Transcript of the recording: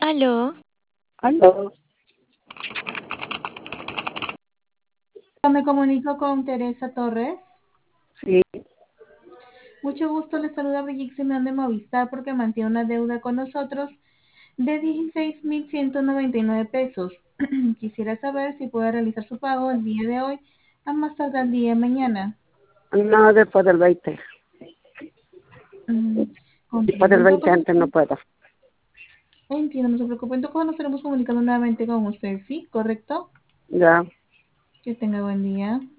Aló, Aló, Me comunico con Teresa Torres. sí, Mucho gusto, le saluda Brigitte Simón de Movistar porque mantiene una deuda con nosotros de 16.199 pesos. Quisiera saber si puede realizar su pago el día de hoy a más tardar el día de mañana. no después del 20. Mm, Después Comprendo. del 20 antes no puedo. Entiendo, no se preocupe. Entonces nos estaremos comunicando nuevamente con usted, ¿sí? ¿Correcto? Ya. Que tenga buen día.